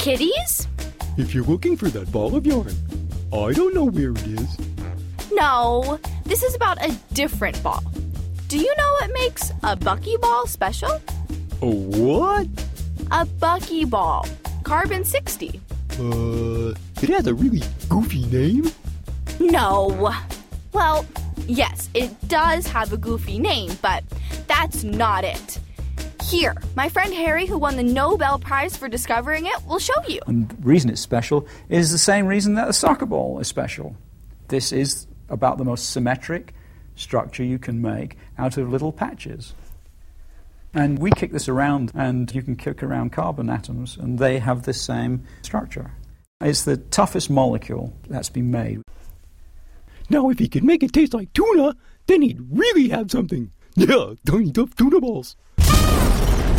Kitties? If you're looking for that ball of yarn, I don't know where it is. No, this is about a different ball. Do you know what makes a buckyball special? A what? A buckyball. Carbon-60. It has a really goofy name. No. Well, yes, it does have a goofy name, but that's not it. Here, my friend Harry, who won the Nobel Prize for discovering it, will show you. And the reason it's special is the same reason that a soccer ball is special. This is about the most symmetric structure you can make out of little patches. And we kick this around, and you can kick around carbon atoms, and they have this same structure. It's the toughest molecule that's been made. Now, if he could make it taste like tuna, then he'd really have something. Yeah, tiny tough tuna balls.